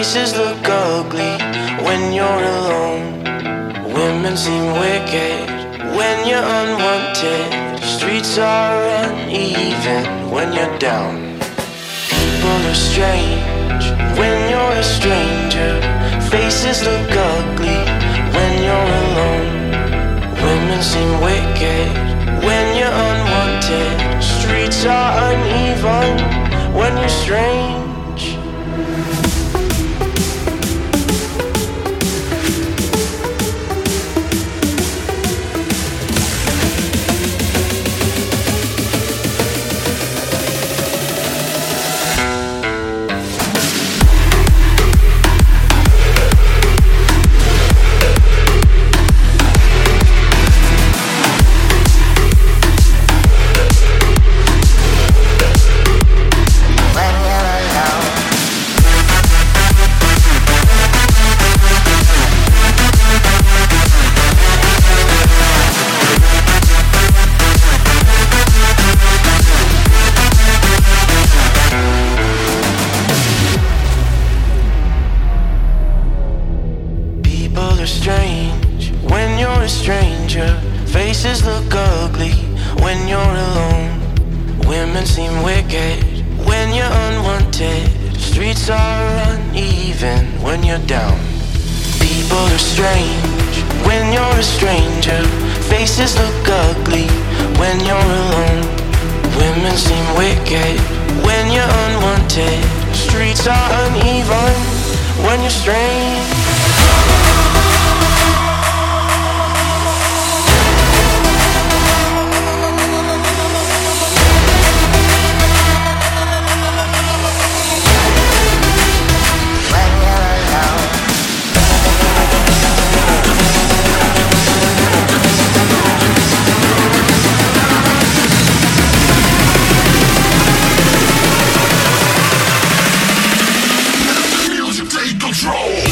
Faces look ugly when you're alone. Women seem wicked when you're unwanted. Streets are uneven when you're down. People are strange when you're a stranger. Faces look ugly when you're alone. Women seem wicked when you're unwanted. Streets are uneven when you're strange. Strange when you're a stranger. Faces look ugly when you're alone. Women seem wicked when you're unwanted. Streets are uneven when you're down. People are strange when you're a stranger. Faces look ugly when you're alone. Women seem wicked when you're unwanted. Streets are uneven when you're strange. Take control.